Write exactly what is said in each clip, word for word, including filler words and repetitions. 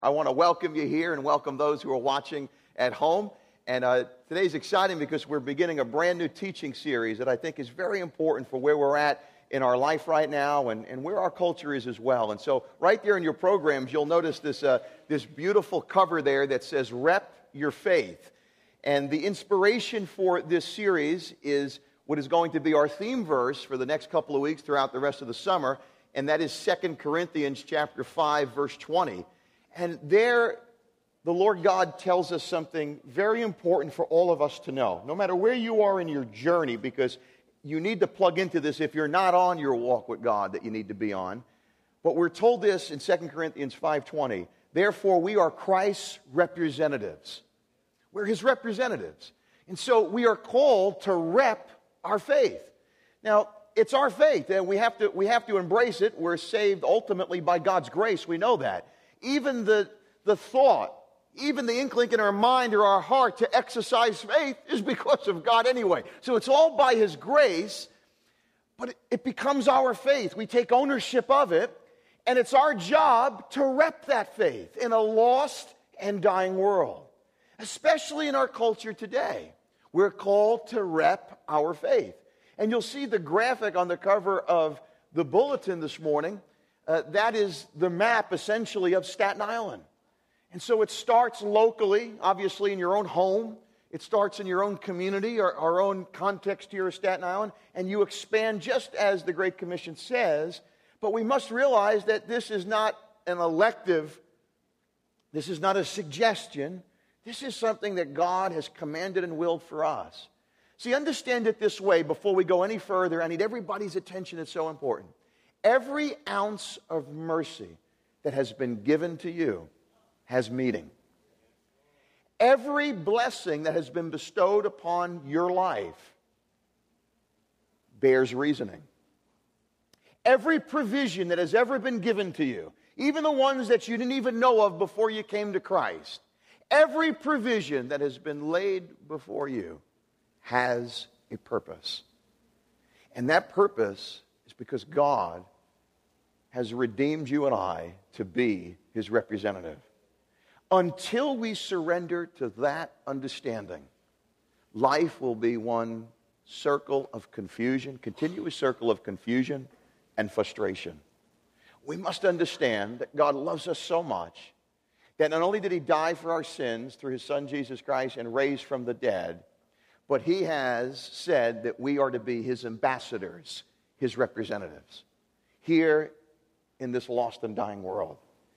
I want to welcome you here and welcome those who are watching at home. And uh, today's exciting because we're beginning a brand new teaching series that I think is very important for where we're at in our life right now and, and where our culture is as well. And so right there in your programs, you'll notice this, uh, this beautiful cover there that says, Rep Your Faith. And the inspiration for this series is what is going to be our theme verse for the next couple of weeks throughout the rest of the summer, and that is Second Corinthians chapter five, verse twenty. And there, the Lord God tells us something very important for all of us to know, no matter where you are in your journey, because you need to plug into this if you're not on your walk with God that you need to be on. But we're told this in Second Corinthians five twenty, therefore we are Christ's representatives. We're His representatives. And so we are called to rep our faith. Now, it's our faith, and we have to, we have to embrace it. We're saved ultimately by God's grace. We know that. Even the, the thought, even the inkling in our mind or our heart to exercise faith is because of God anyway. So it's all by His grace, but it, it becomes our faith. We take ownership of it, and it's our job to rep that faith in a lost and dying world, especially in our culture today. We're called to rep our faith. And you'll see the graphic on the cover of the bulletin this morning. Uh, that is the map, essentially, of Staten Island. And so it starts locally, obviously in your own home. It starts in your own community, or our own context here of Staten Island. And you expand just as the Great Commission says. But we must realize that this is not an elective. This is not a suggestion. This is something that God has commanded and willed for us. See, understand it this way before we go any further. I need everybody's attention. It's so important. Every ounce of mercy that has been given to you has meaning. Every blessing that has been bestowed upon your life bears reasoning. Every provision that has ever been given to you, even the ones that you didn't even know of before you came to Christ, every provision that has been laid before you has a purpose. And that purpose is because God has redeemed you and I to be His representative. Until we surrender to that understanding, life will be one circle of confusion, continuous circle of confusion and frustration. We must understand that God loves us so much that not only did He die for our sins through His Son Jesus Christ and raised from the dead, but He has said that we are to be His ambassadors, His representatives, here in this lost and dying world.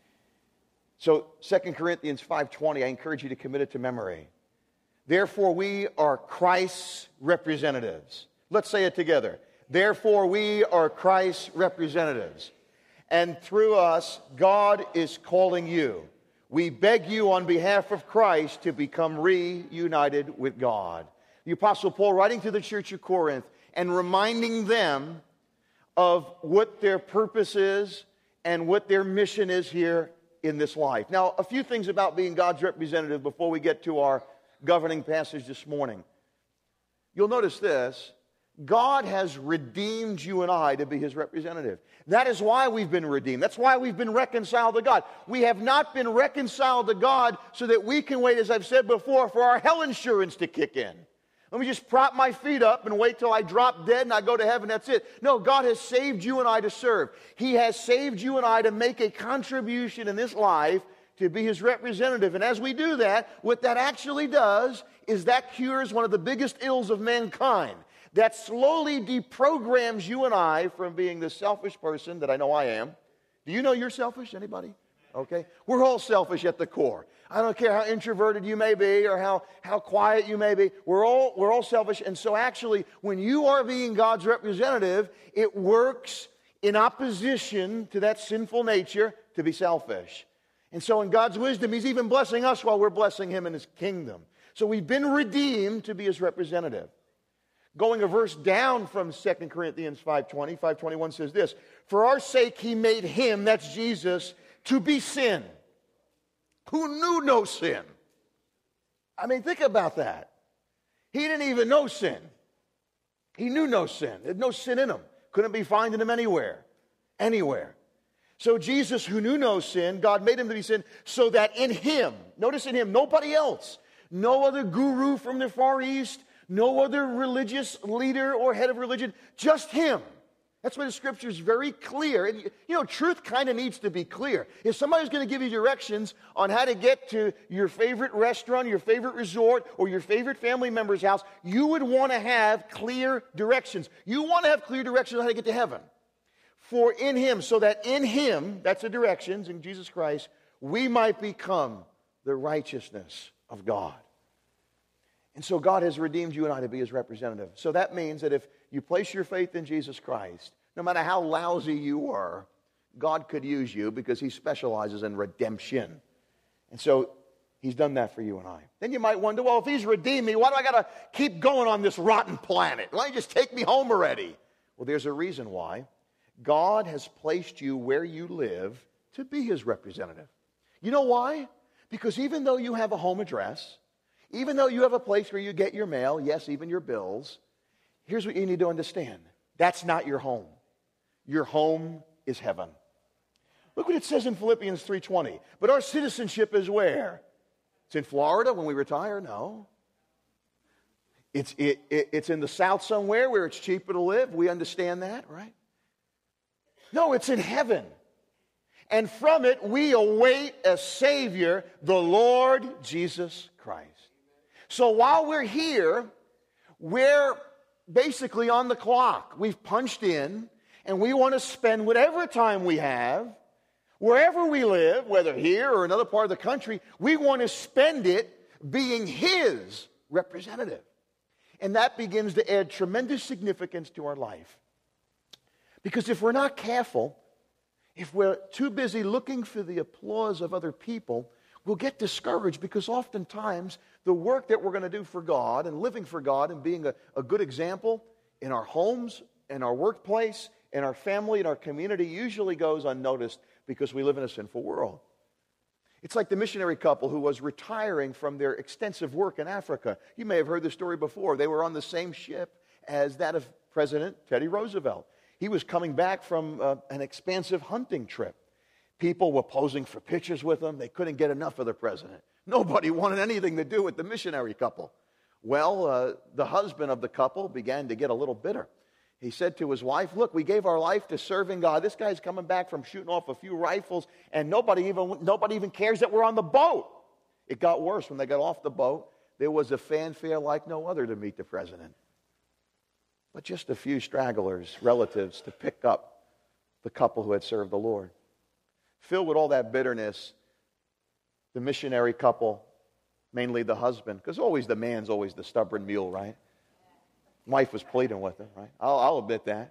So Second Corinthians five twenty, I encourage you to commit it to memory. Therefore we are Christ's representatives. Let's say it together. Therefore we are Christ's representatives. And through us, God is calling you. We beg you on behalf of Christ to become reunited with God. The Apostle Paul writing to the church of Corinth and reminding them of what their purpose is and what their mission is here in this life. Now, a few things about being God's representative before we get to our governing passage this morning. You'll notice this. God has redeemed you and I to be His representative. That is why we've been redeemed. That's why we've been reconciled to God. We have not been reconciled to God so that we can wait, as I've said before, for our hell insurance to kick in. Let me just prop my feet up and wait till I drop dead and I go to heaven. That's it. No, God has saved you and I to serve. He has saved you and I to make a contribution in this life to be His representative. And as we do that, what that actually does is that cures one of the biggest ills of mankind. That slowly deprograms you and I from being the selfish person that I know I am. Do you know you're selfish? Anybody? Okay. We're all selfish at the core. I don't care how introverted you may be or how, how quiet you may be. We're all, we're all selfish. And so actually, when you are being God's representative, it works in opposition to that sinful nature to be selfish. And so in God's wisdom, He's even blessing us while we're blessing Him in His kingdom. So we've been redeemed to be His representative. Going a verse down from Second Corinthians five twenty, five twenty-one says this, for our sake He made Him, that's Jesus, to be sin, who knew no sin. I mean, think about that. He didn't even know sin. He knew no sin. There's no sin in Him. Couldn't be found in Him anywhere. Anywhere. So Jesus, who knew no sin, God made him to be sin so that in him, notice in him, nobody else, no other guru from the Far East, no other religious leader or head of religion, just him. That's why the scripture is very clear. And, you know, truth kind of needs to be clear. If somebody's going to give you directions on how to get to your favorite restaurant, your favorite resort, or your favorite family member's house, you would want to have clear directions. You want to have clear directions on how to get to heaven. For in him, so that in him, that's the directions, in Jesus Christ, we might become the righteousness of God. And so God has redeemed you and I to be his representative. So that means that if you place your faith in Jesus Christ, no matter how lousy you were, God could use you because he specializes in redemption. And so he's done that for you and I. Then you might wonder, well, if he's redeemed me, why do I got to keep going on this rotten planet? Why don't you just take me home already? Well, there's a reason why. God has placed you where you live to be his representative. You know why? Because even though you have a home address, even though you have a place where you get your mail, yes, even your bills, here's what you need to understand. That's not your home. Your home is heaven. Look what it says in Philippians three twenty. But our citizenship is where? It's in Florida when we retire? No. It's, it, it, it's in the South somewhere where it's cheaper to live. We understand that, right? No, it's in heaven. And from it we await a Savior, the Lord Jesus Christ. So while we're here, we're basically on the clock. We've punched in, and we want to spend whatever time we have, wherever we live, whether here or another part of the country, we want to spend it being his representative. And that begins to add tremendous significance to our life. Because if we're not careful, if we're too busy looking for the applause of other people, we'll get discouraged because oftentimes the work that we're going to do for God and living for God and being a, a good example in our homes, in our workplace, in our family, in our community usually goes unnoticed because we live in a sinful world. It's like the missionary couple who was retiring from their extensive work in Africa. You may have heard this story before. They were on the same ship as that of President Teddy Roosevelt. He was coming back from uh, an expansive hunting trip. People were posing for pictures with him. They couldn't get enough of the president. Nobody wanted anything to do with the missionary couple. Well, uh, the husband of the couple began to get a little bitter. He said to his wife, look, we gave our life to serving God. This guy's coming back from shooting off a few rifles, and nobody even, nobody even cares that we're on the boat. It got worse. When they got off the boat, there was a fanfare like no other to meet the president. But just a few stragglers, relatives, to pick up the couple who had served the Lord. Filled with all that bitterness, the missionary couple, mainly the husband, because always the man's always the stubborn mule, right? Wife was pleading with him, right? I'll, I'll admit that.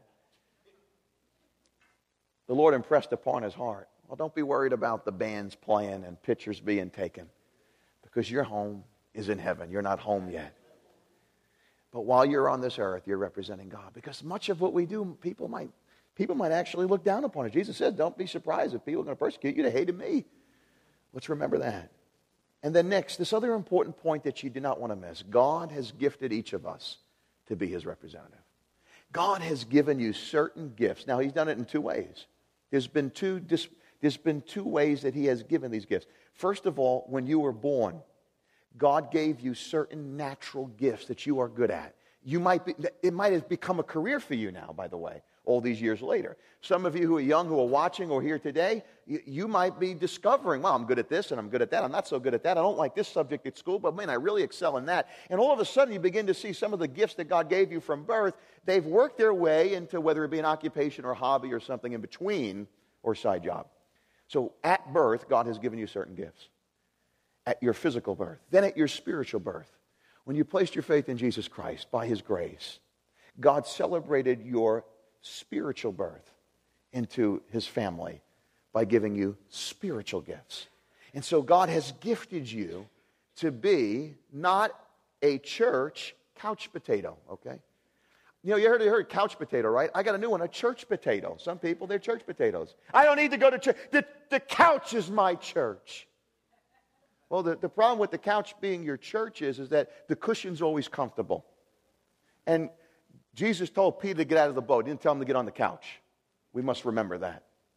The Lord impressed upon his heart, well, don't be worried about the bands playing and pictures being taken, because your home is in heaven. You're not home yet. But while you're on this earth, you're representing God. Because much of what we do, people might people might actually look down upon it. Jesus says, don't be surprised if people are going to persecute you. They hated me. Let's remember that. And then next, this other important point that you do not want to miss. God has gifted each of us to be his representative. God has given you certain gifts. Now, he's done it in two ways. There's been two, there's been two ways that he has given these gifts. First of all, when you were born, God gave you certain natural gifts that you are good at. You might be, it might have become a career for you now, by the way, all these years later. Some of you who are young, who are watching or here today, you, you might be discovering, well, I'm good at this and I'm good at that. I'm not so good at that. I don't like this subject at school, but man, I really excel in that. And all of a sudden, you begin to see some of the gifts that God gave you from birth. They've worked their way into whether it be an occupation or a hobby or something in between or side job. So at birth, God has given you certain gifts. At your physical birth, then at your spiritual birth. When you placed your faith in Jesus Christ by his grace, God celebrated your spiritual birth into his family by giving you spiritual gifts. And so God has gifted you to be not a church couch potato, okay? You know, you heard, you heard couch potato, right? I got a new one, a church potato. Some people, they're church potatoes. I don't need to go to church. The, the couch is my church. Well, the, the problem with the couch being your church is, is that the cushion's always comfortable. And Jesus told Peter to get out of the boat. He didn't tell him to get on the couch. We must remember that.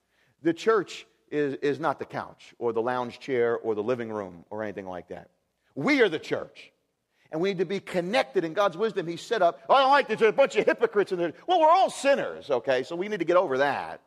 The church is, is not the couch or the lounge chair or the living room or anything like that. We are the church. And we need to be connected in God's wisdom. He set up, I don't like this, there's a bunch of hypocrites in there. Well, we're all sinners, okay? So we need to get over that.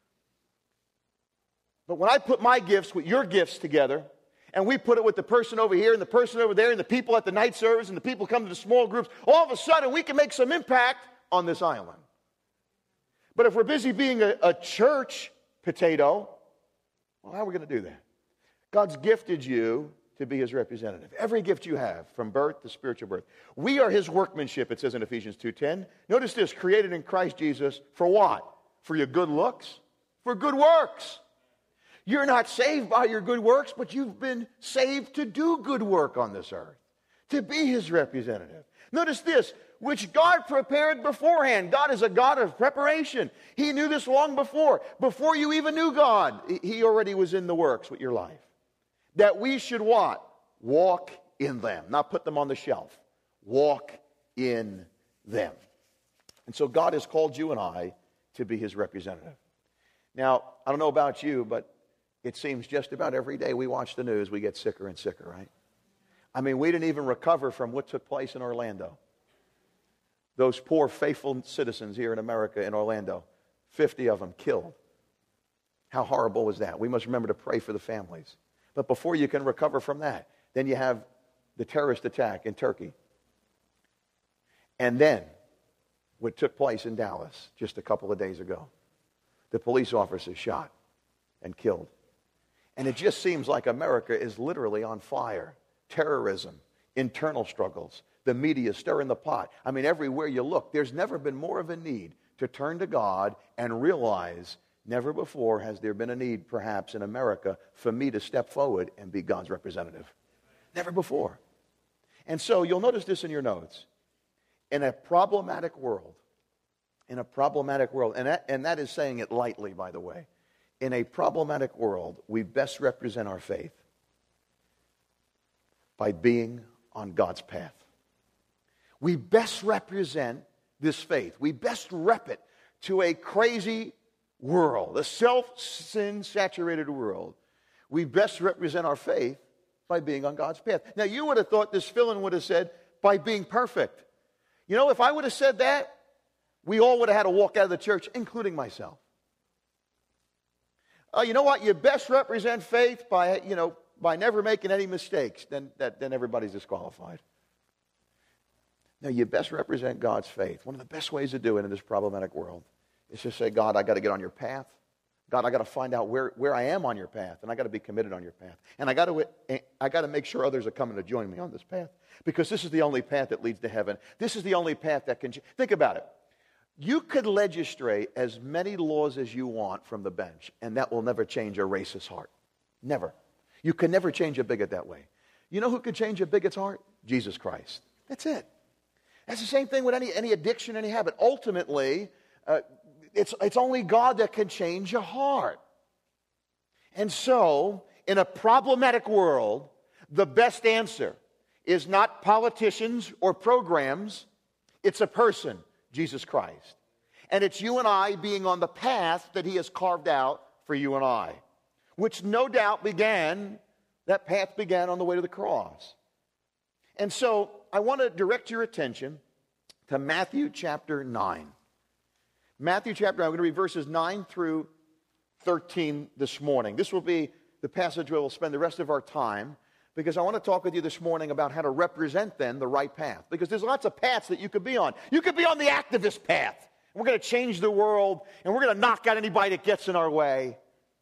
But when I put my gifts with your gifts together, and we put it with the person over here and the person over there and the people at the night service and the people come to the small groups, all of a sudden we can make some impact on this island. But if we're busy being a, a church potato, well, how are we going to do that? God's gifted you to be his representative. Every gift you have, from birth to spiritual birth. We are his workmanship, it says in Ephesians two ten. Notice this, created in Christ Jesus for what? For your good looks? For good works. You're not saved by your good works, but you've been saved to do good work on this earth, to be his representative. Notice this, which God prepared beforehand. God is a God of preparation. He knew this long before. Before you even knew God, he already was in the works with your life. That we should what? Walk in them. Not put them on the shelf. Walk in them. And so God has called you and I to be his representative. Now, I don't know about you, but it seems just about every day we watch the news, we get sicker and sicker, right? I mean, we didn't even recover from what took place in Orlando. Those poor, faithful citizens here in America, in Orlando, fifty of them killed. How horrible was that? We must remember to pray for the families. But before you can recover from that, then you have the terrorist attack in Turkey. And then what took place in Dallas just a couple of days ago. The police officer shot and killed. And it just seems like America is literally on fire. Terrorism, internal struggles, the media stirring the pot. I mean, everywhere you look, there's never been more of a need to turn to God and realize never before has there been a need, perhaps, in America for me to step forward and be God's representative. Never before. And so you'll notice this in your notes. In a problematic world, in a problematic world, and that, and that is saying it lightly, by the way. In a problematic world, we best represent our faith by being on God's path. We best represent this faith. We best rep it to a crazy world, a self-sin saturated world. We best represent our faith by being on God's path. Now, you would have thought this fill-in would have said, by being perfect. You know, if I would have said that, we all would have had to walk out of the church, including myself. Uh, you know what? You best represent faith by, you know, by never making any mistakes. Then, that, then everybody's disqualified. Now, you best represent God's faith. One of the best ways to do it in this problematic world is to say, God, I got to get on your path. God, I got to find out where, where I am on your path, and I got to be committed on your path. And I got to I got to make sure others are coming to join me on this path, because this is the only path that leads to heaven. This is the only path that can... Think about it. You could legislate as many laws as you want from the bench, and that will never change a racist heart. Never. You can never change a bigot that way. You know who could change a bigot's heart? Jesus Christ. That's it. That's the same thing with any, any addiction, any habit. Ultimately, uh, it's, it's only God that can change a heart. And so, in a problematic world, the best answer is not politicians or programs. It's a person, Jesus Christ. And it's you and I being on the path that he has carved out for you and I, which no doubt began, that path began on the way to the cross. And so I want to direct your attention to Matthew chapter nine. Matthew chapter nine, I'm going to read verses nine through thirteen this morning. This will be the passage where we'll spend the rest of our time, because I want to talk with you this morning about how to represent then the right path. Because there's lots of paths that you could be on. You could be on the activist path. We're going to change the world, and we're going to knock out anybody that gets in our way.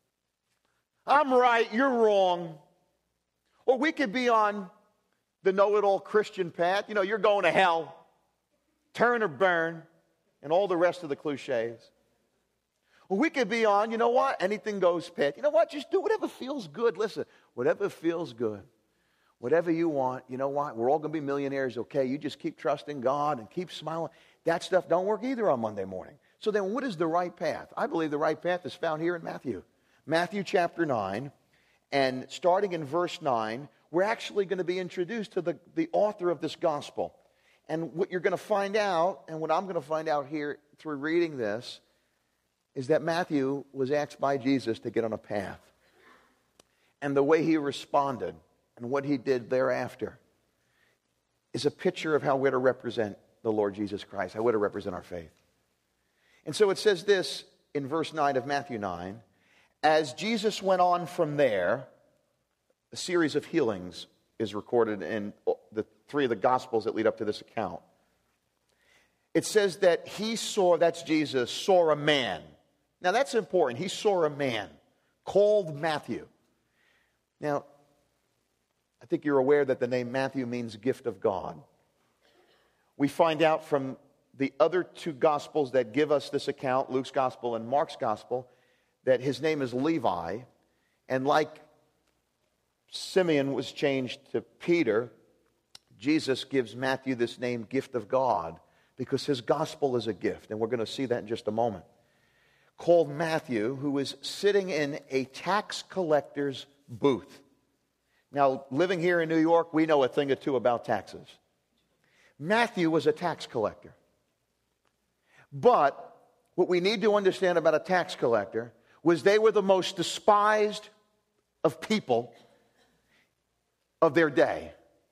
I'm right, you're wrong. Or we could be on the know-it-all Christian path. You know, you're going to hell. Turn or burn, and all the rest of the cliches. Or we could be on, you know what, anything goes path. You know what, just do whatever feels good. Listen, whatever feels good. Whatever you want, you know what, we're all going to be millionaires, okay? You just keep trusting God and keep smiling. That stuff don't work either on Monday morning. So then what is the right path? I believe the right path is found here in Matthew. Matthew chapter nine, and starting in verse nine, we're actually going to be introduced to the, the author of this gospel. And what you're going to find out, and what I'm going to find out here through reading this, is that Matthew was asked by Jesus to get on a path. And the way he responded and what he did thereafter is a picture of how we're to represent the Lord Jesus Christ, how we're to represent our faith. And so it says this in verse nine of Matthew nine, as Jesus went on from there, a series of healings is recorded in the three of the Gospels that lead up to this account. It says that he saw, that's Jesus, saw a man. Now that's important. He saw a man called Matthew. Now, I think you're aware that the name Matthew means gift of God. We find out from the other two Gospels that give us this account, Luke's Gospel and Mark's Gospel, that his name is Levi. And like Simeon was changed to Peter, Jesus gives Matthew this name, gift of God, because his gospel is a gift. And we're going to see that in just a moment. Called Matthew, who is sitting in a tax collector's booth. Now, living here in New York, we know a thing or two about taxes. Matthew was a tax collector. But what we need to understand about a tax collector was they were the most despised of people of their day.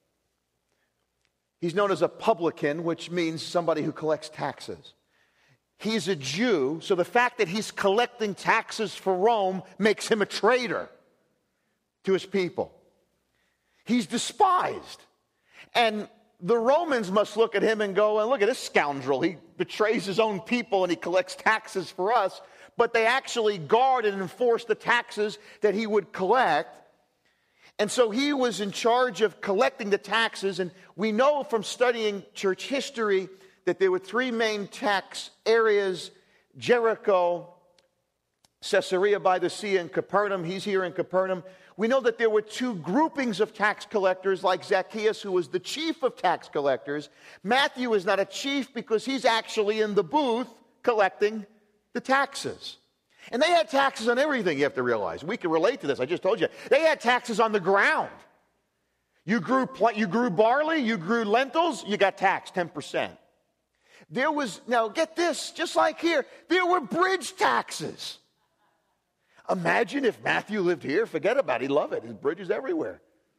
He's known as a publican, which means somebody who collects taxes. He's a Jew, so the fact that he's collecting taxes for Rome makes him a traitor to his people. He's despised. And the Romans must look at him and go, and look at this scoundrel. He betrays his own people and he collects taxes for us. But they actually guard and enforce the taxes that he would collect. And so he was in charge of collecting the taxes. And we know from studying church history that there were three main tax areas: Jericho, Caesarea by the Sea, and Capernaum. He's here in Capernaum. We know that there were two groupings of tax collectors, like Zacchaeus, who was the chief of tax collectors. Matthew is not a chief because he's actually in the booth collecting the taxes. And they had taxes on everything, you have to realize. We can relate to this. I just told you. They had taxes on the ground. You grew, you grew barley, you grew lentils, you got taxed ten percent. There was, now get this, just like here, there were bridge taxes. Imagine if Matthew lived here. Forget about it. He'd love it. His bridges everywhere.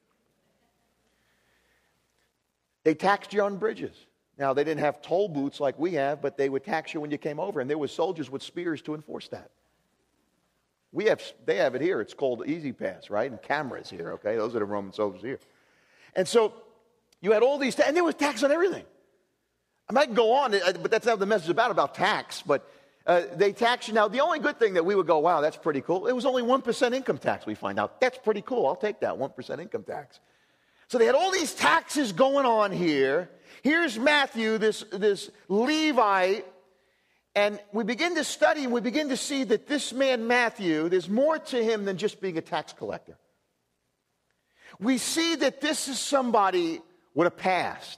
They taxed you on bridges. Now, they didn't have toll booths like we have, but they would tax you when you came over, and there were soldiers with spears to enforce that. We have, they have it here. It's called Easy Pass, right? And cameras here, okay? Those are the Roman soldiers here. And so you had all these, ta- and there was tax on everything. I might go on, but that's not what the message is about, about tax. But uh, they tax you. Now, the only good thing that we would go, wow, that's pretty cool. It was only one percent income tax, we find out. That's pretty cool. I'll take that, one percent income tax. So they had all these taxes going on here. Here's Matthew, this, this Levite. And we begin to study and we begin to see that this man, Matthew, there's more to him than just being a tax collector. We see that this is somebody with a past.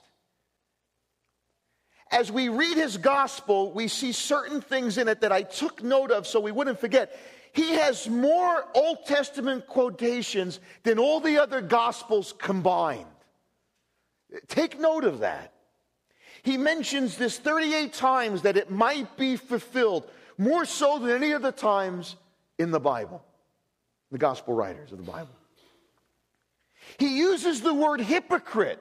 As we read his gospel, we see certain things in it that I took note of so we wouldn't forget. He has more Old Testament quotations than all the other gospels combined. Take note of that. He mentions this thirty-eight times that it might be fulfilled, more so than any other times in the Bible, the gospel writers of the Bible. He uses the word hypocrite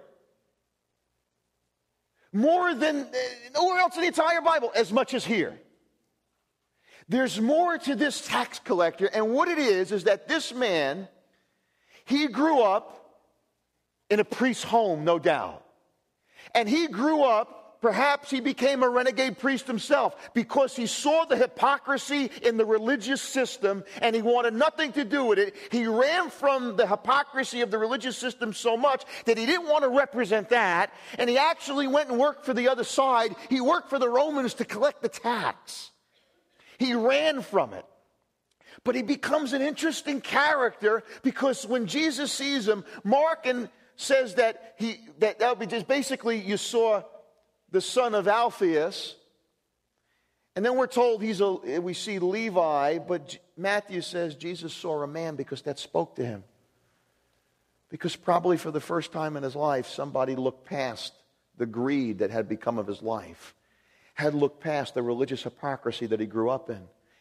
more than nowhere else in the entire Bible, as much as here. There's more to this tax collector, and what it is is that this man, he grew up in a priest's home, no doubt. And he grew up, perhaps he became a renegade priest himself because he saw the hypocrisy in the religious system and he wanted nothing to do with it. He ran from the hypocrisy of the religious system so much that he didn't want to represent that, and he actually went and worked for the other side. He worked for the Romans to collect the tax. He ran from it. But he becomes an interesting character because when Jesus sees him, Mark and says that he that that would be just basically you saw the son of Alphaeus, and then we're told he's a we see Levi, but Matthew says Jesus saw a man because that spoke to him. Because probably for the first time in his life, somebody looked past the greed that had become of his life, had looked past the religious hypocrisy that he grew up in,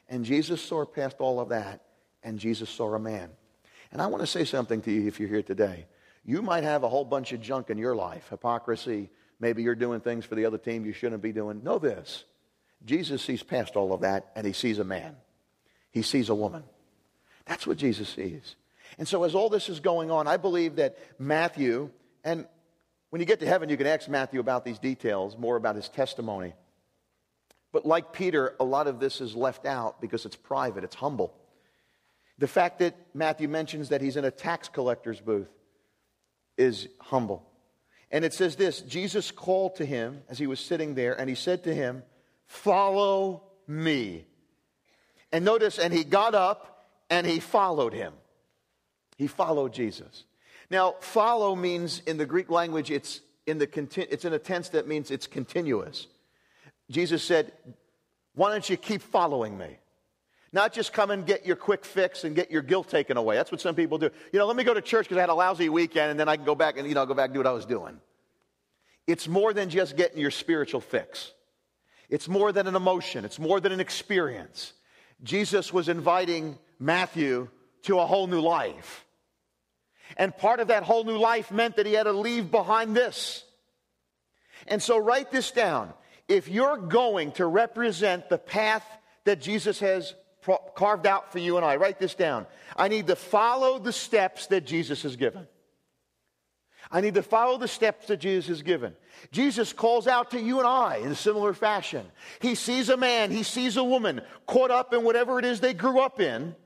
And Jesus saw past all of that, and Jesus saw a man. And I want to say something to you if you're here today. You might have a whole bunch of junk in your life, hypocrisy. Maybe you're doing things for the other team you shouldn't be doing. Know this. Jesus sees past all of that, and he sees a man. He sees a woman. That's what Jesus sees. And so as all this is going on, I believe that Matthew, and when you get to heaven, you can ask Matthew about these details, more about his testimony. But like Peter, a lot of this is left out because it's private, it's humble. The fact that Matthew mentions that he's in a tax collector's booth is humble. And it says this, Jesus called to him as he was sitting there, and he said to him, "Follow me." And notice, and he got up and he followed him. He followed Jesus. Now, follow means in the Greek language, it's in the conti- it's in a tense that means it's continuous. Jesus said, "Why don't you keep following me?" Not just come and get your quick fix and get your guilt taken away. That's what some people do. You know, let me go to church because I had a lousy weekend, and then I can go back and, you know, go back and do what I was doing. It's more than just getting your spiritual fix. It's more than an emotion. It's more than an experience. Jesus was inviting Matthew to a whole new life. And part of that whole new life meant that he had to leave behind this. And so write this down. If you're going to represent the path that Jesus has carved out for you and I, write this down. I need to follow the steps that Jesus has given. I need to follow the steps that Jesus has given. Jesus calls out to you and I in a similar fashion. He sees a man, he sees a woman caught up in whatever it is they grew up in,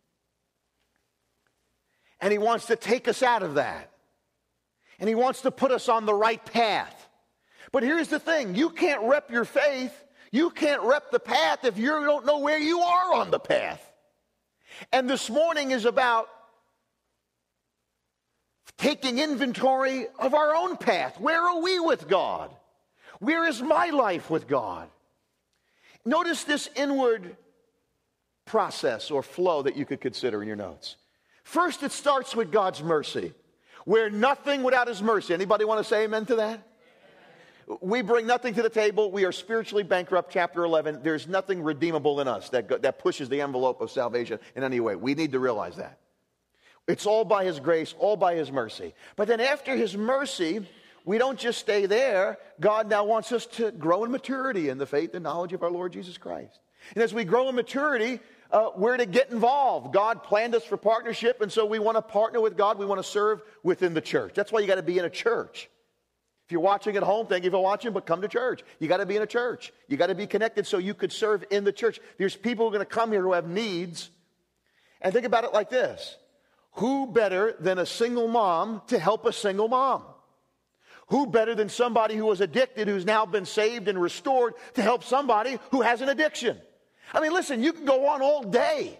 and he wants to take us out of that. And he wants to put us on the right path. But here's the thing, you can't rep your faith, you can't rep the path if you don't know where you are on the path. And this morning is about taking inventory of our own path. Where are we with God? Where is my life with God? Notice this inward process or flow that you could consider in your notes. First, it starts with God's mercy. We're nothing without his mercy. Anybody want to say amen to that? We bring nothing to the table. We are spiritually bankrupt, chapter eleven. There's nothing redeemable in us that, that pushes the envelope of salvation in any way. We need to realize that. It's all by his grace, all by his mercy. But then after his mercy, we don't just stay there. God now wants us to grow in maturity in the faith and knowledge of our Lord Jesus Christ. And as we grow in maturity, uh, we're to get involved. God planned us for partnership, and so we want to partner with God. We want to serve within the church. That's why you got to be in a church. If you're watching at home, thank you for watching, but come to church. You got to be in a church. You got to be connected so you could serve in the church. There's people who are going to come here who have needs. And think about it like this. Who better than a single mom to help a single mom? Who better than somebody who was addicted who's now been saved and restored to help somebody who has an addiction? I mean, listen, you can go on all day.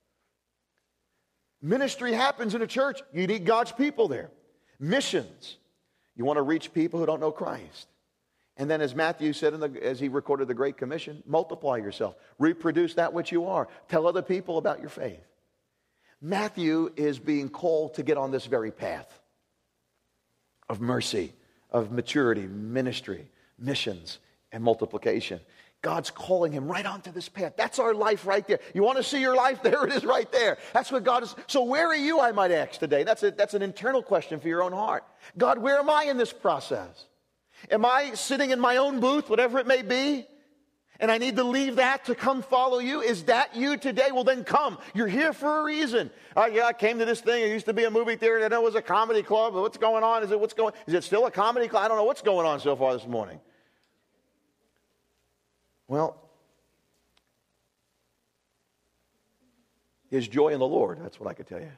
Ministry happens in a church. You need God's people there. Missions. You want to reach people who don't know Christ. And then as Matthew said, in the, as he recorded the Great Commission, multiply yourself. Reproduce that which you are. Tell other people about your faith. Matthew is being called to get on this very path of mercy, of maturity, ministry, missions, and multiplication. God's calling him right onto this path. That's our life right there. You want to see your life? There it is right there. That's what God is. So where are you, I might ask today? That's, a, that's an internal question for your own heart. God, where am I in this process? Am I sitting in my own booth, whatever it may be, and I need to leave that to come follow you? Is that you today? Well, then come. You're here for a reason. Uh, yeah, I came to this thing. It used to be a movie theater. Then it was a comedy club. What's going on? Is it what's going? Is it still a comedy club? I don't know what's going on so far this morning. Well, there's joy in the Lord. That's what I could tell you.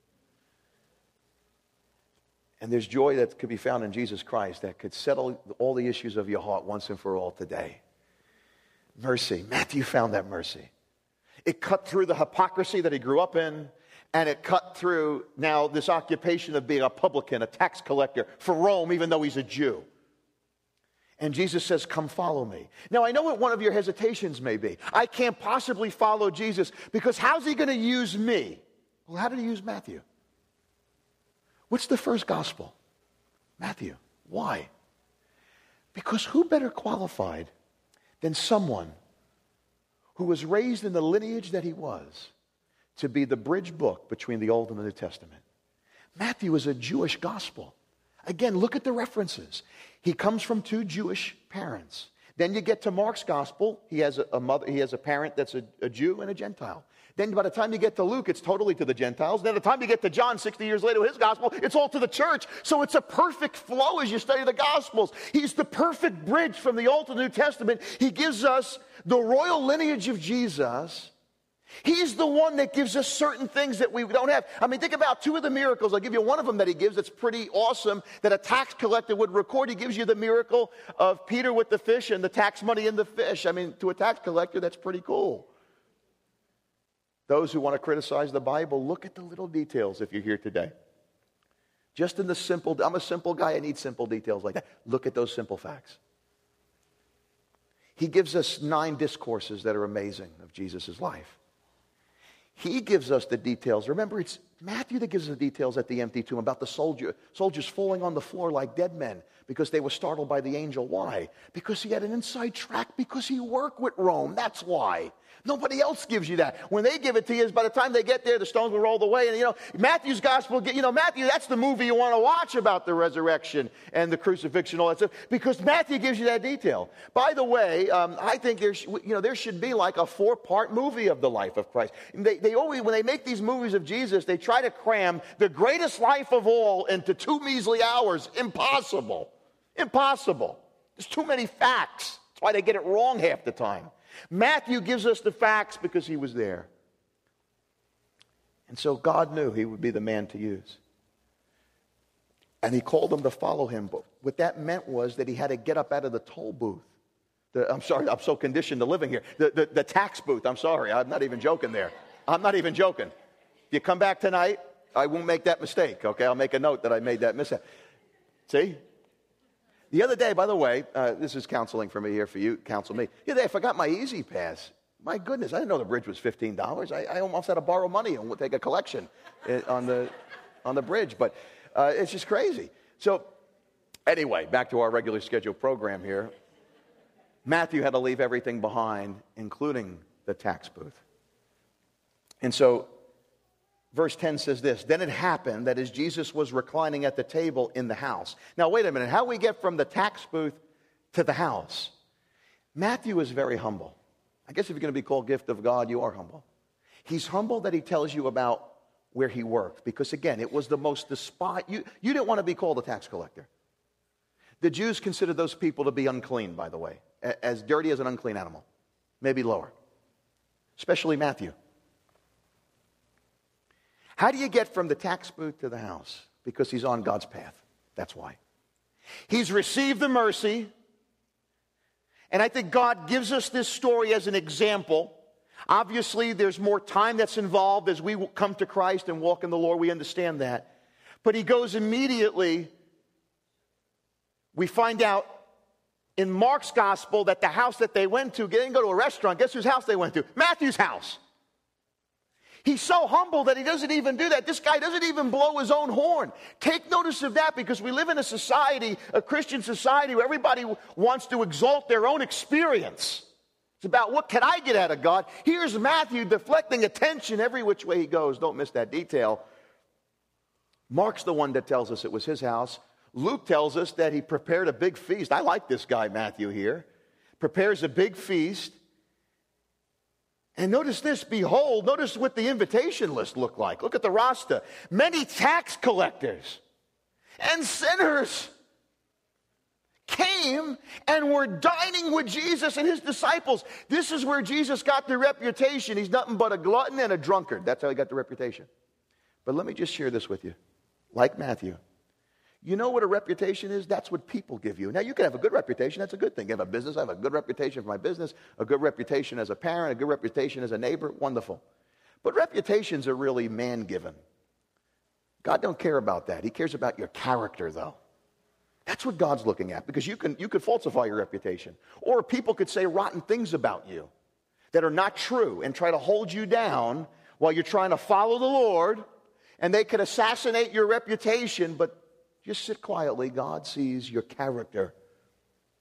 And there's joy that could be found in Jesus Christ that could settle all the issues of your heart once and for all today. Mercy. Matthew found that mercy. It cut through the hypocrisy that he grew up in, and it cut through now this occupation of being a publican, a tax collector for Rome, even though he's a Jew. And Jesus says, come follow me. Now, I know what one of your hesitations may be. I can't possibly follow Jesus because how's he going to use me? Well, how did he use Matthew? What's the first gospel? Matthew. Why? Because who better qualified than someone who was raised in the lineage that he was, to be the bridge book between the Old and the New Testament. Matthew is a Jewish gospel. Again, look at the references. He comes from two Jewish parents. Then you get to Mark's gospel. He has a, a mother. He has a parent that's a, a Jew and a Gentile. Then by the time you get to Luke, it's totally to the Gentiles. Then by the time you get to John, sixty years later, his gospel, it's all to the church. So it's a perfect flow as you study the Gospels. He's the perfect bridge from the Old to the New Testament. He gives us the royal lineage of Jesus. He's the one that gives us certain things that we don't have. I mean, think about two of the miracles. I'll give you one of them that he gives that's pretty awesome, that a tax collector would record. He gives you the miracle of Peter with the fish and the tax money in the fish. I mean, to a tax collector, that's pretty cool. Those who want to criticize the Bible, look at the little details if you're here today. Just in the simple, I'm a simple guy, I need simple details like that. Look at those simple facts. He gives us nine discourses that are amazing of Jesus' life. He gives us the details. Remember, it's Matthew that gives us the details at the empty tomb about the soldier, soldiers falling on the floor like dead men because they were startled by the angel. Why? Because he had an inside track, because he worked with Rome. That's why. Nobody else gives you that. When they give it to you, is by the time they get there, the stones will roll away. And, you know, Matthew's gospel, you know, Matthew, that's the movie you want to watch about the resurrection and the crucifixion, all that stuff, because Matthew gives you that detail. By the way, um, I think there's, you know, there should be like a four-part movie of the life of Christ. They, they always, when they make these movies of Jesus, they try to cram the greatest life of all into two measly hours. Impossible. Impossible. There's too many facts. That's why they get it wrong half the time. Matthew gives us the facts because he was there. And so God knew he would be the man to use. And he called them to follow him. But what that meant was that he had to get up out of the toll booth. The, I'm sorry, I'm so conditioned to living here. The, the, the tax booth, I'm sorry, I'm not even joking there. I'm not even joking. If you come back tonight, I won't make that mistake, okay? I'll make a note that I made that mistake. See? The other day, by the way, uh, this is counseling for me here, for you, counsel me. The other day, I forgot my Easy Pass. My goodness, I didn't know the bridge was fifteen dollars. I, I almost had to borrow money and take a collection on the, on the bridge. But uh, it's just crazy. So anyway, back to our regularly scheduled program here. Matthew had to leave everything behind, including the tax booth. And so verse ten says this, then it happened that as Jesus was reclining at the table in the house. Now, wait a minute. How do we get from the tax booth to the house? Matthew is very humble. I guess if you're going to be called gift of God, you are humble. He's humble that he tells you about where he worked. Because, again, it was the most despised. You, you didn't want to be called a tax collector. The Jews considered those people to be unclean, by the way. As dirty as an unclean animal. Maybe lower. Especially Matthew. How do you get from the tax booth to the house? Because he's on God's path. That's why. He's received the mercy. And I think God gives us this story as an example. Obviously, there's more time that's involved as we come to Christ and walk in the Lord. We understand that. But he goes immediately. We find out in Mark's gospel that the house that they went to, they didn't go to a restaurant. Guess whose house they went to? Matthew's house. He's so humble that he doesn't even do that. This guy doesn't even blow his own horn. Take notice of that, because we live in a society, a Christian society, where everybody wants to exalt their own experience. It's about what can I get out of God. Here's Matthew deflecting attention every which way he goes. Don't miss that detail. Mark's the one that tells us it was his house. Luke tells us that he prepared a big feast. I like this guy, Matthew, here. Prepares a big feast. And notice this, behold, notice what the invitation list looked like. Look at the roster. Many tax collectors and sinners came and were dining with Jesus and his disciples. This is where Jesus got the reputation. He's nothing but a glutton and a drunkard. That's how he got the reputation. But let me just share this with you. Like Matthew. You know what a reputation is? That's what people give you. Now, you can have a good reputation. That's a good thing. You have a business. I have a good reputation for my business, a good reputation as a parent, a good reputation as a neighbor. Wonderful. But reputations are really man-given. God don't care about that. He cares about your character, though. That's what God's looking at, because you can, you could falsify your reputation. Or people could say rotten things about you that are not true and try to hold you down while you're trying to follow the Lord, and they could assassinate your reputation, but just sit quietly. God sees your character.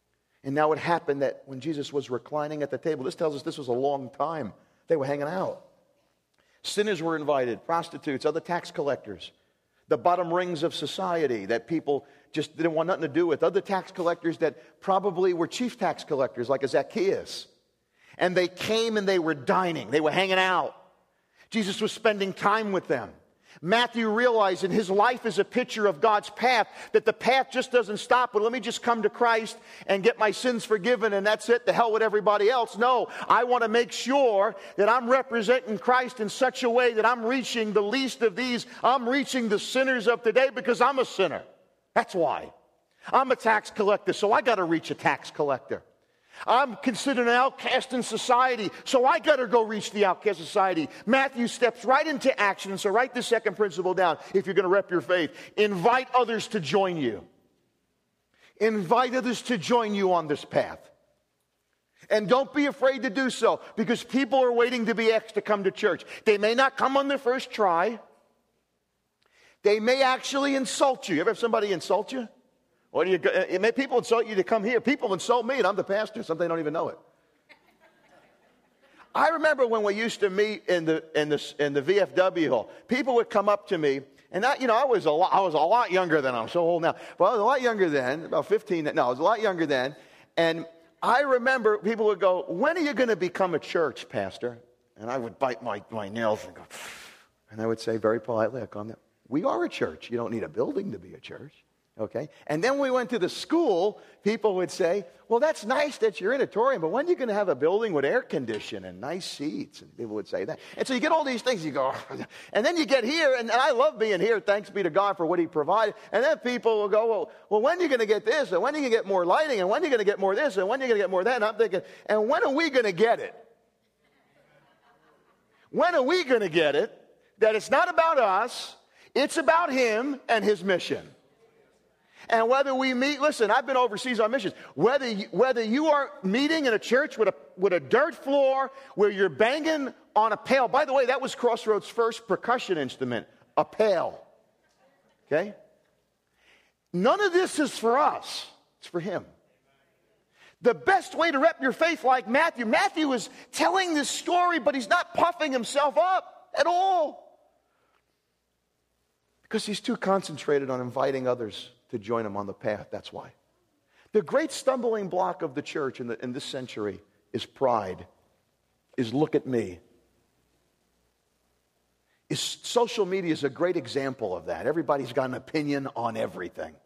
And now it happened that when Jesus was reclining at the table, this tells us this was a long time. They were hanging out. Sinners were invited, prostitutes, other tax collectors, the bottom rings of society that people just didn't want nothing to do with, other tax collectors that probably were chief tax collectors like a Zacchaeus. And they came and they were dining. They were hanging out. Jesus was spending time with them. Matthew realized that his life is a picture of God's path, that the path just doesn't stop, but let me just come to Christ and get my sins forgiven and that's it, the hell with everybody else. No, I want to make sure that I'm representing Christ in such a way that I'm reaching the least of these. I'm reaching the sinners of today because I'm a sinner. That's why. I'm a tax collector, so I got to reach a tax collector. I'm considered an outcast in society, so I got to go reach the outcast society. Matthew steps right into action, and so write this second principle down if you're going to rep your faith. Invite others to join you. Invite others to join you on this path. And don't be afraid to do so, because people are waiting to be asked to come to church. They may not come on their first try. They may actually insult you. You ever have somebody insult you? What do you, it may, people insult you to come here. People insult me, and I'm the pastor. Sometimes they don't even know it. I remember when we used to meet in the in the in the V F W hall. People would come up to me, and I, you know, I was a lot, I was a lot younger then. I'm so old now, but I was a lot younger then, about fifteen. No, I was a lot younger then, and I remember people would go, "When are you going to become a church, Pastor?" And I would bite my my nails and go, and I would say very politely, "I calm down. We are a church. You don't need a building to be a church." Okay? And then we went to the school, people would say, "Well, that's nice that you're in a auditorium, but when are you going to have a building with air conditioning and nice seats?" And people would say that. And so you get all these things, you go, and then you get here, and I love being here, thanks be to God for what he provided. And then people will go, well, well when are you going to get this? And when are you going to get more lighting? And when are you going to get more this? And when are you going to get more that? And I'm thinking, and when are we going to get it? When are we going to get it? That it's not about us, it's about him and his mission. And whether we meet, listen, I've been overseas on missions. Whether you, whether you are meeting in a church with a, with a dirt floor where you're banging on a pail. By the way, that was Crossroads' first percussion instrument, a pail. Okay? None of this is for us. It's for him. The best way to rep your faith like Matthew. Matthew is telling this story, but he's not puffing himself up at all. Because he's too concentrated on inviting others to join him on the path. That's why. The great stumbling block of the church in, the, in this century is pride, is look at me. Is social media is a great example of that. Everybody's got an opinion on everything.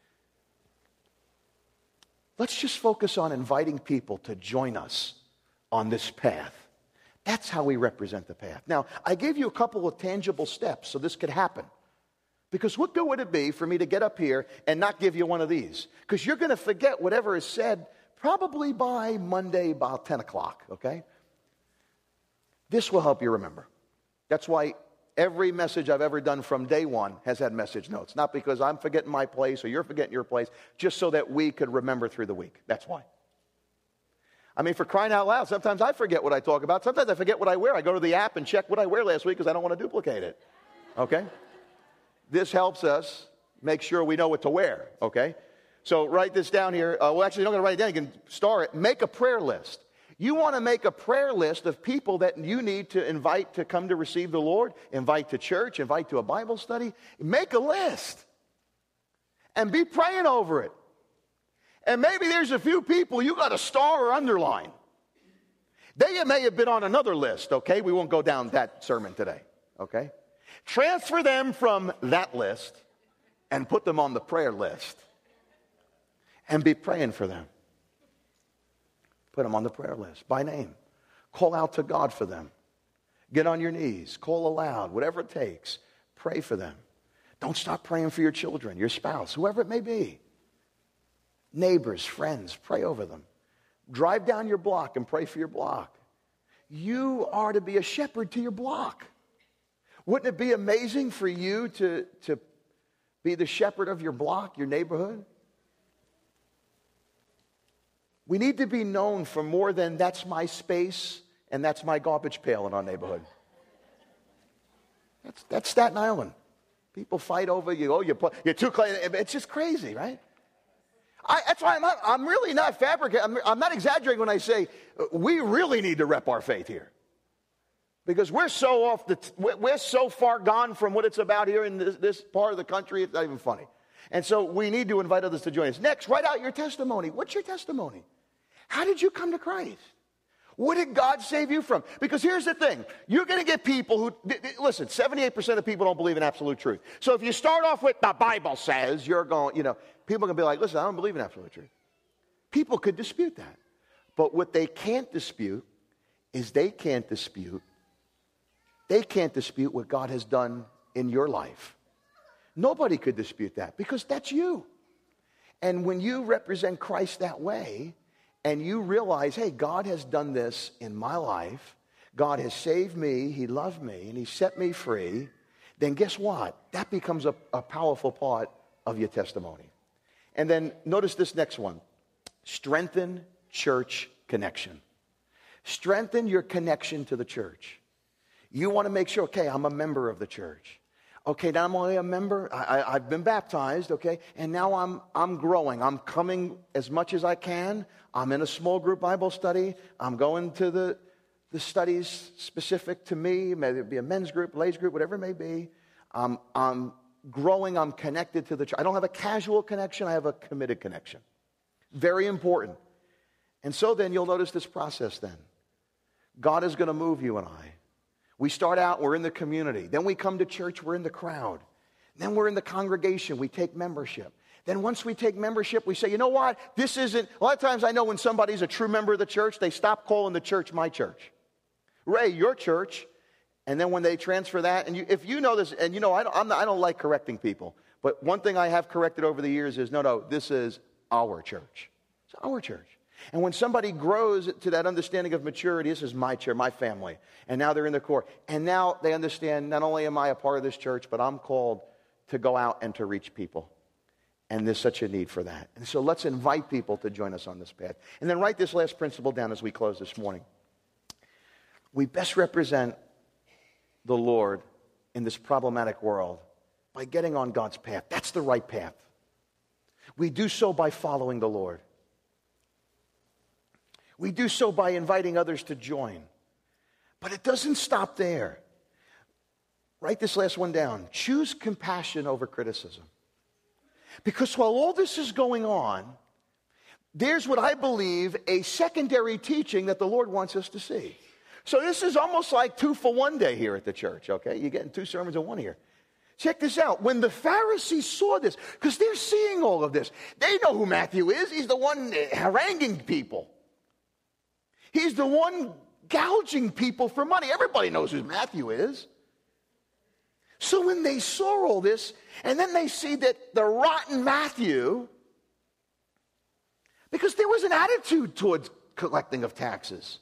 Let's just focus on inviting people to join us on this path. That's how we represent the path. Now, I gave you a couple of tangible steps so this could happen. Because what good would it be for me to get up here and not give you one of these? Because you're going to forget whatever is said probably by Monday about ten o'clock, okay? This will help you remember. That's why every message I've ever done from day one has had message notes. Not because I'm forgetting my place or you're forgetting your place, just so that we could remember through the week. That's why. I mean, for crying out loud, sometimes I forget what I talk about. Sometimes I forget what I wear. I go to the app and check what I wear last week because I don't want to duplicate it, okay? This helps us make sure we know what to wear, okay? So write this down here. Uh, well, actually, you're not going to write it down. You can star it. Make a prayer list. You want to make a prayer list of people that you need to invite to come to receive the Lord, invite to church, invite to a Bible study. Make a list and be praying over it. And maybe there's a few people you got to star or underline. They may have been on another list, okay? We won't go down that sermon today, okay? Transfer them from that list and put them on the prayer list. And be praying for them. Put them on the prayer list by name. Call out to God for them. Get on your knees. Call aloud. Whatever it takes. Pray for them. Don't stop praying for your children, your spouse, whoever it may be. Neighbors, friends, pray over them. Drive down your block and pray for your block. You are to be a shepherd to your block. Wouldn't it be amazing for you to, to be the shepherd of your block, your neighborhood? We need to be known for more than that's my space and that's my garbage pail in our neighborhood. That's, that's Staten Island. People fight over you. Oh, you're, you're too close. It's just crazy, right? I, that's why I'm not, I'm really not fabricating. I'm, I'm not exaggerating when I say we really need to rep our faith here. Because we're so off the, we're so far gone from what it's about here in this, this part of the country, it's not even funny. And so we need to invite others to join us. Next, write out your testimony. What's your testimony? How did you come to Christ? What did God save you from? Because here's the thing. You're going to get people who, listen, seventy-eight percent of people don't believe in absolute truth. So if you start off with the Bible says, you're going, you know, people are going to be like, listen, I don't believe in absolute truth. People could dispute that. But what they can't dispute is they can't dispute, they can't dispute what God has done in your life. Nobody could dispute that because that's you. And when you represent Christ that way, and you realize, hey, God has done this in my life. God has saved me. He loved me. And he set me free. Then guess what? That becomes a, a powerful part of your testimony. And then notice this next one. Strengthen church connection. Strengthen your connection to the church. You want to make sure, okay, I'm a member of the church. Okay, now I'm only a member. I, I, I've been baptized, okay, and now I'm I'm growing. I'm coming as much as I can. I'm in a small group Bible study. I'm going to the, the studies specific to me. Maybe it be a men's group, ladies group, whatever it may be. Um, I'm growing. I'm connected to the church. I don't have a casual connection. I have a committed connection. Very important. And so then you'll notice this process then. God is going to move you and I. We start out, we're in the community. Then we come to church, we're in the crowd. Then we're in the congregation, we take membership. Then once we take membership, we say, you know what? This isn't, a lot of times I know when somebody's a true member of the church, they stop calling the church my church. Ray, your church. And then when they transfer that, and you, if you know this, and you know, I don't, I'm not, I don't like correcting people. But one thing I have corrected over the years is, no, no, this is our church. It's our church. And when somebody grows to that understanding of maturity, this is my church, my family, and now they're in the core. And now they understand, not only am I a part of this church, but I'm called to go out and to reach people. And there's such a need for that. And so let's invite people to join us on this path. And then write this last principle down as we close this morning. We best represent the Lord in this problematic world by getting on God's path. That's the right path. We do so by following the Lord. We do so by inviting others to join. But it doesn't stop there. Write this last one down. Choose compassion over criticism. Because while all this is going on, there's what I believe a secondary teaching that the Lord wants us to see. So this is almost like two for one day here at the church, okay? You're getting two sermons in one here. Check this out. When the Pharisees saw this, because they're seeing all of this, they know who Matthew is. He's the one haranguing people. He's the one gouging people for money. Everybody knows who Matthew is. So when they saw all this, and then they see that the rotten Matthew, because there was an attitude towards collecting of taxes.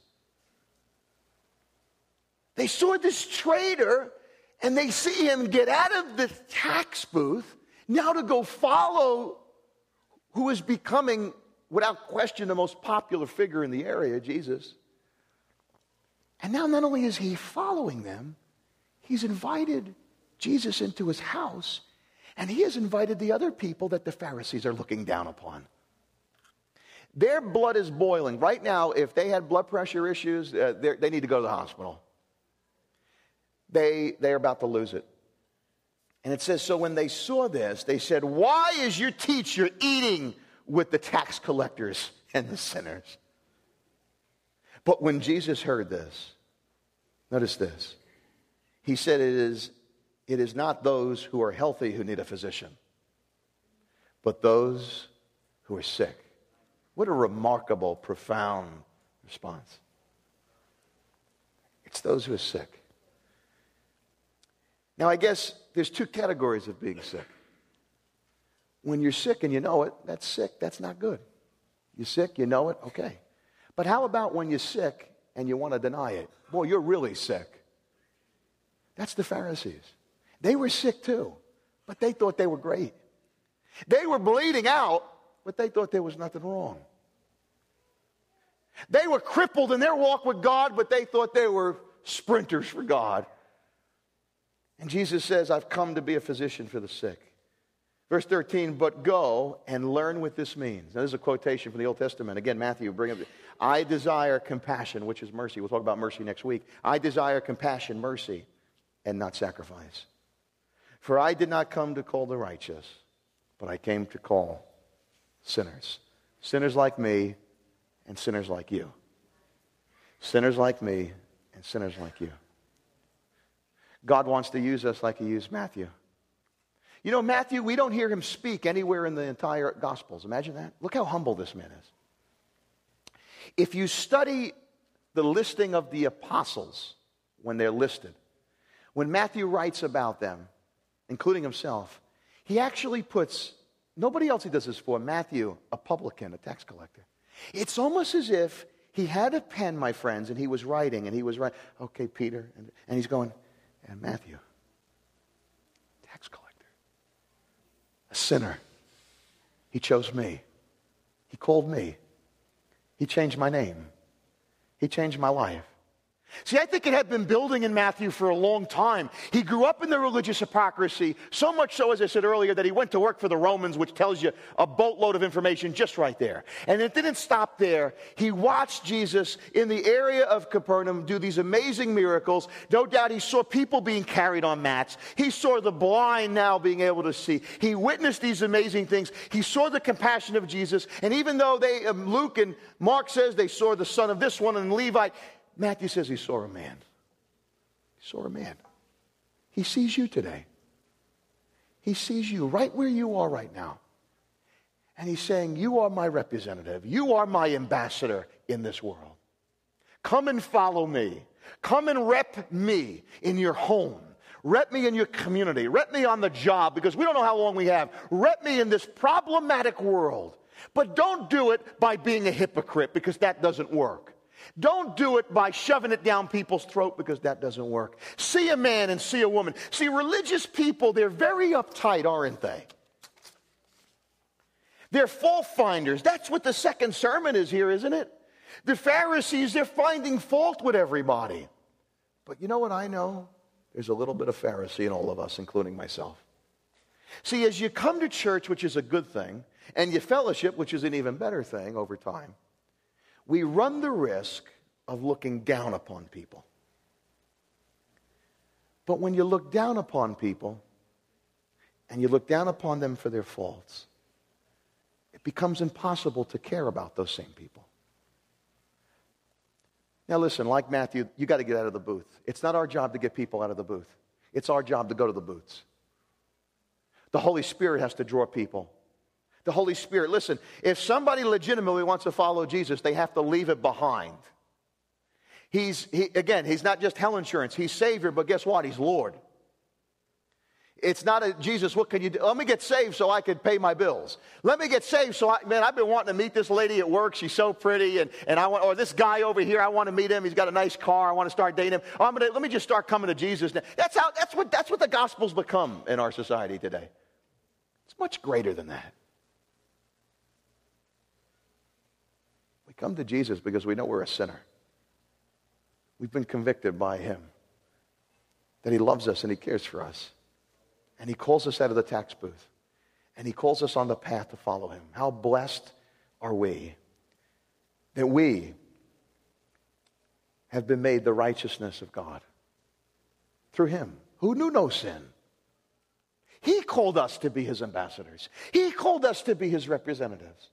They saw this traitor, and they see him get out of the tax booth, now to go follow who is becoming, without question, the most popular figure in the area, Jesus. And now not only is he following them, he's invited Jesus into his house, and he has invited the other people that the Pharisees are looking down upon. Their blood is boiling. Right now, if they had blood pressure issues, uh, they need to go to the hospital. They, they're about to lose it. And it says, so when they saw this, they said, why is your teacher eating with the tax collectors and the sinners? But when Jesus heard this, notice this. He said, it is, it is not those who are healthy who need a physician, but those who are sick. What a remarkable, profound response. It's those who are sick. Now, I guess there's two categories of being sick. When you're sick and you know it, that's sick. That's not good. You're sick, you know it, okay. But how about when you're sick and you want to deny it? Boy, you're really sick. That's the Pharisees. They were sick too, but they thought they were great. They were bleeding out, but they thought there was nothing wrong. They were crippled in their walk with God, but they thought they were sprinters for God. And Jesus says, I've come to be a physician for the sick. Verse thirteen, but go and learn what this means. Now, this is a quotation from the Old Testament. Again, Matthew, bring up, I desire compassion, which is mercy. We'll talk about mercy next week. I desire compassion, mercy, and not sacrifice. For I did not come to call the righteous, but I came to call sinners. Sinners like me and sinners like you. Sinners like me and sinners like you. God wants to use us like he used Matthew. You know, Matthew, we don't hear him speak anywhere in the entire Gospels. Imagine that. Look how humble this man is. If you study the listing of the apostles when they're listed, when Matthew writes about them, including himself, he actually puts, nobody else he does this for, Matthew, a publican, a tax collector. It's almost as if he had a pen, my friends, and he was writing, and he was writing, okay, Peter, and, and he's going, and Matthew, tax collector. A sinner. He chose me. He called me. He changed my name. He changed my life. See, I think it had been building in Matthew for a long time. He grew up in the religious hypocrisy, so much so, as I said earlier, that he went to work for the Romans, which tells you a boatload of information just right there. And it didn't stop there. He watched Jesus in the area of Capernaum do these amazing miracles. No doubt he saw people being carried on mats. He saw the blind now being able to see. He witnessed these amazing things. He saw the compassion of Jesus. And even though they, um, Luke and Mark says they saw the son of this one and Levi, Matthew says he saw a man. He saw a man. He sees you today. He sees you right where you are right now. And he's saying, you are my representative. You are my ambassador in this world. Come and follow me. Come and rep me in your home. Rep me in your community. Rep me on the job, because we don't know how long we have. Rep me in this problematic world. But don't do it by being a hypocrite, because that doesn't work. Don't do it by shoving it down people's throat, because that doesn't work. See a man and see a woman. See, religious people, they're very uptight, aren't they? They're fault finders. That's what the second sermon is here, isn't it? The Pharisees, they're finding fault with everybody. But you know what I know? There's a little bit of Pharisee in all of us, including myself. See, as you come to church, which is a good thing, and you fellowship, which is an even better thing over time, we run the risk of looking down upon people. But when you look down upon people, and you look down upon them for their faults, it becomes impossible to care about those same people. Now listen, like Matthew, you got to get out of the booth. It's not our job to get people out of the booth. It's our job to go to the booths. The Holy Spirit has to draw people. The Holy Spirit. Listen, if somebody legitimately wants to follow Jesus, they have to leave it behind. He's, he, again, he's not just health insurance. He's Savior, but guess what? He's Lord. It's not a, Jesus, what can you do? Let me get saved so I can pay my bills. Let me get saved so I, man, I've been wanting to meet this lady at work. She's so pretty. And, and I want, or this guy over here, I want to meet him. He's got a nice car. I want to start dating him. Oh, I'm gonna, let me just start coming to Jesus now. That's how, that's what, that's what the gospel's become in our society today. It's much greater than that. We come to Jesus because we know we're a sinner. We've been convicted by him that he loves us and he cares for us. And he calls us out of the tax booth. And he calls us on the path to follow him. How blessed are we that we have been made the righteousness of God through him, who knew no sin. He called us to be his ambassadors. He called us to be his representatives.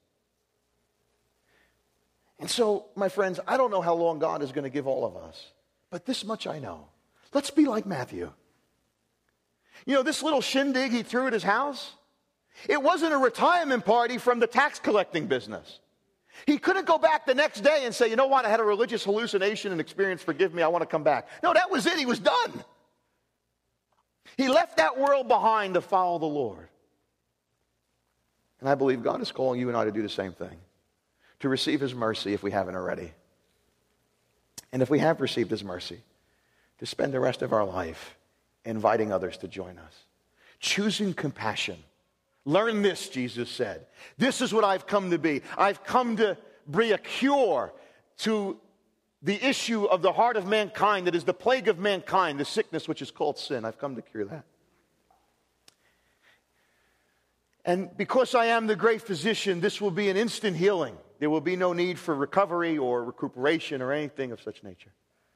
And so, my friends, I don't know how long God is going to give all of us, but this much I know. Let's be like Matthew. You know, this little shindig he threw at his house, it wasn't a retirement party from the tax collecting business. He couldn't go back the next day and say, you know what, I had a religious hallucination and experience, forgive me, I want to come back. No, that was it, he was done. He left that world behind to follow the Lord. And I believe God is calling you and I to do the same thing. To receive his mercy if we haven't already. And if we have received his mercy, to spend the rest of our life inviting others to join us. Choosing compassion. Learn this, Jesus said. This is what I've come to be. I've come to bring a cure to the issue of the heart of mankind that is the plague of mankind, the sickness which is called sin. I've come to cure that. And because I am the great physician, this will be an instant healing. There will be no need for recovery or recuperation or anything of such nature.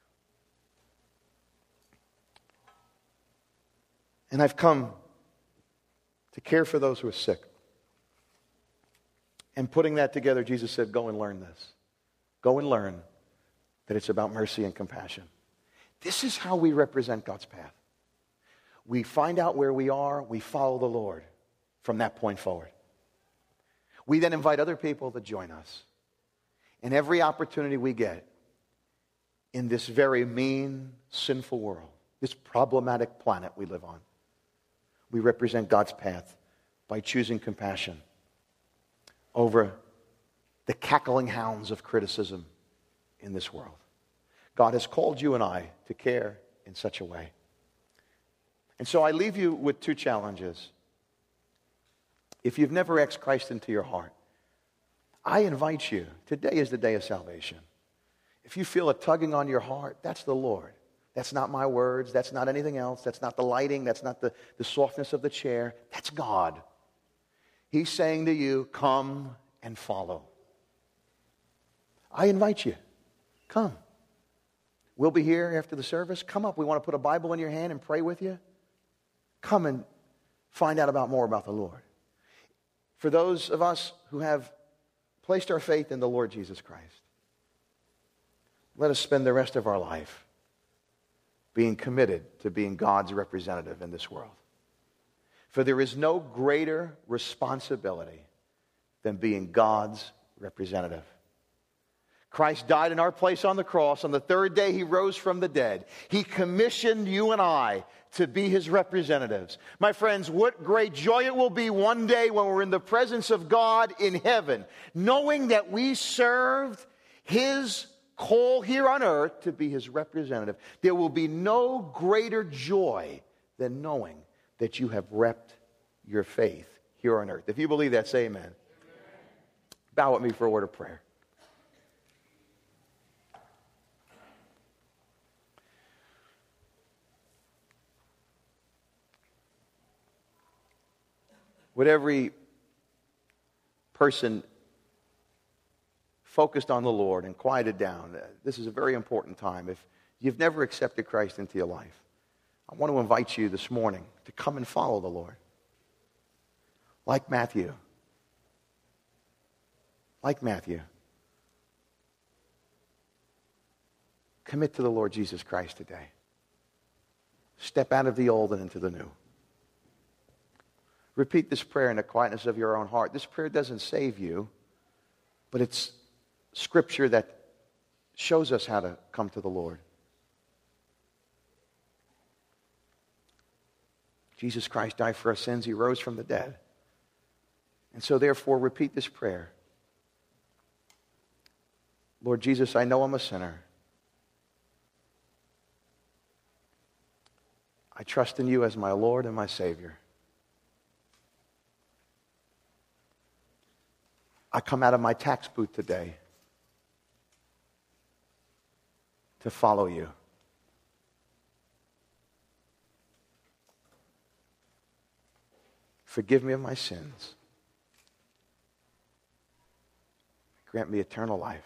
And I've come to care for those who are sick. And putting that together, Jesus said, go and learn this. Go and learn that it's about mercy and compassion. This is how we represent God's path. We find out where we are, we follow the Lord from that point forward. We then invite other people to join us. And every opportunity we get in this very mean, sinful world, this problematic planet we live on, we represent God's path by choosing compassion over the cackling hounds of criticism in this world. God has called you and I to care in such a way. And so I leave you with two challenges. If you've never asked Christ into your heart, I invite you, today is the day of salvation. If you feel a tugging on your heart, that's the Lord. That's not my words. That's not anything else. That's not the lighting. That's not the, the softness of the chair. That's God. He's saying to you, come and follow. I invite you. Come. We'll be here after the service. Come up. We want to put a Bible in your hand and pray with you. Come and find out about more about the Lord. For those of us who have placed our faith in the Lord Jesus Christ, let us spend the rest of our life being committed to being God's representative in this world. For there is no greater responsibility than being God's representative. Christ died in our place on the cross. On the third day, he rose from the dead. He commissioned you and I to be his representatives. My friends, what great joy it will be one day when we're in the presence of God in heaven, knowing that we served his call here on earth to be his representative. There will be no greater joy than knowing that you have repped your faith here on earth. If you believe that, say amen. Amen. Bow with me for a word of prayer. Would every person focused on the Lord and quieted down, this is a very important time. If you've never accepted Christ into your life, I want to invite you this morning to come and follow the Lord. Like Matthew. Like Matthew. Commit to the Lord Jesus Christ today. Step out of the old and into the new. Repeat this prayer in the quietness of your own heart. This prayer doesn't save you, but it's scripture that shows us how to come to the Lord. Jesus Christ died for our sins. He rose from the dead. And so therefore, repeat this prayer. Lord Jesus, I know I'm a sinner. I trust in you as my Lord and my Savior. I come out of my tax booth today to follow you. Forgive me of my sins. Grant me eternal life.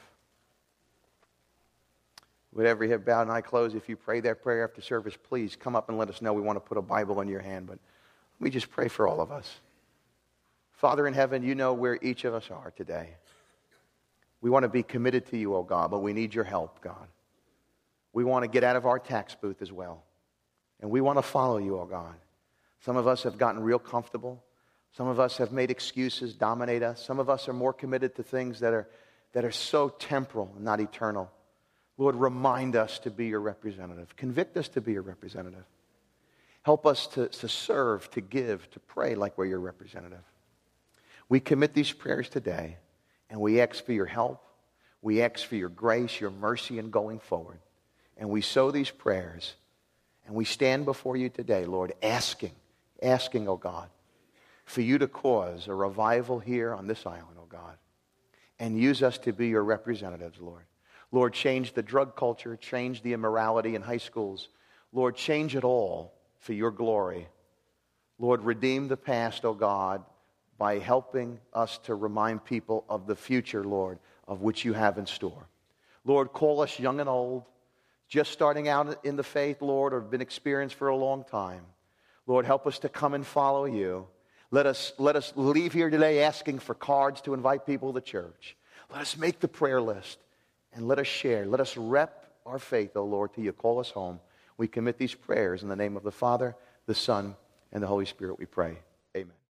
With every head bowed and eye closed, if you pray that prayer after service, please come up and let us know. We want to put a Bible in your hand, but let me just pray for all of us. Father in heaven, you know where each of us are today. We want to be committed to you, oh God, but we need your help, God. We want to get out of our tax booth as well. And we want to follow you, oh God. Some of us have gotten real comfortable. Some of us have made excuses dominate us. Some of us are more committed to things that are, that are so temporal and not eternal. Lord, remind us to be your representative. Convict us to be your representative. Help us to, to serve, to give, to pray like we're your representative. We commit these prayers today, and we ask for your help. We ask for your grace, your mercy in going forward. And we sow these prayers, and we stand before you today, Lord, asking, asking, oh God, for you to cause a revival here on this island, oh God, and use us to be your representatives, Lord. Lord, change the drug culture, change the immorality in high schools. Lord, change it all for your glory. Lord, redeem the past, oh God. by helping us to remind people of the future, Lord, of which you have in store. Lord, call us young and old, just starting out in the faith, Lord, or have been experienced for a long time. Lord, help us to come and follow you. Let us, let us leave here today asking for cards to invite people to church. Let us make the prayer list and let us share. Let us rep our faith, O Lord, till you call us home. We commit these prayers in the name of the Father, the Son, and the Holy Spirit, we pray. Amen.